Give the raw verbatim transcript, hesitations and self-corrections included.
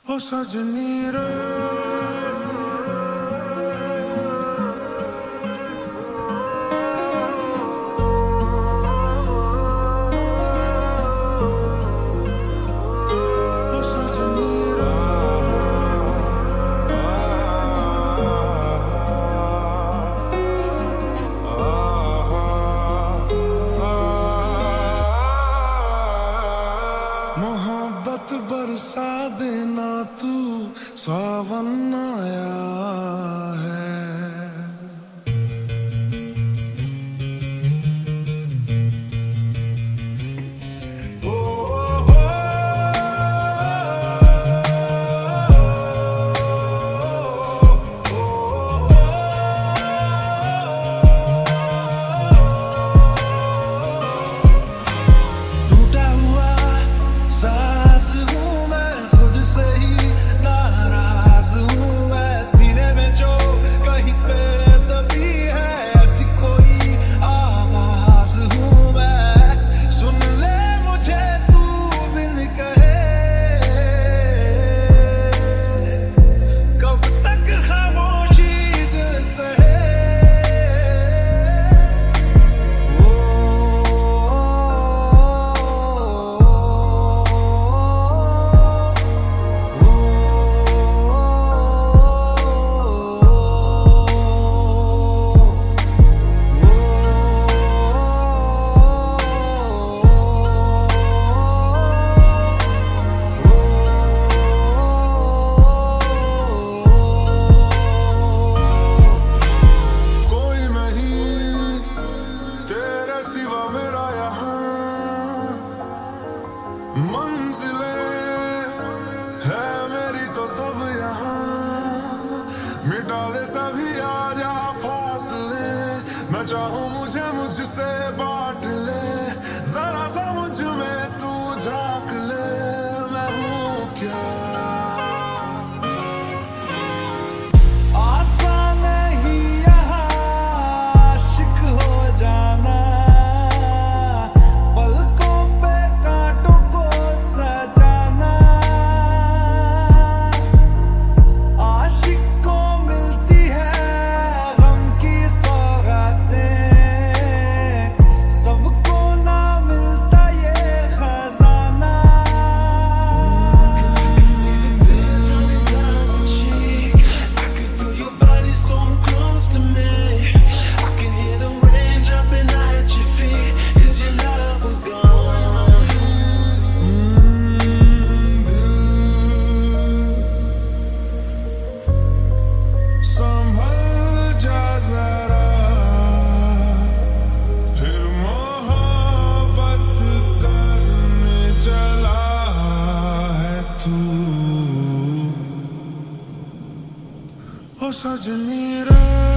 ओ सजनी रे ओ सजनी रे मोहब्बत बरसा देना तू सावन आया है। ओ हो टूटा हुआ सास हूँ मैं, खुद से ही नाराज हूँ मैं। सीने में जो कहीं पे दबी है ऐसी कोई आवाज हूँ मैं। सुन ले मुझे तू बिन कहे, कब तक खामोशी दिल सहे। कोई नहीं तेरे सिवा मेरा यहाँ, मंजिलें है मेरी तो सब यहाँ। मिटा दे सभी आजा फासले, मैं चाहूँ मुझे मुझसे बांट ले। जरा सा मुझ में तू झांक ले, मैं हूँ क्या। आसान नहीं यहाँ आशिक हो जाना, पलकों पे कांटों को सजाना। आशिक को मिलती है गम की सौगातें, सबको ना मिलता ये खजाना। संभल जा जरा, फिर मोहब्बत करने चला है तू। ओ सजनी रे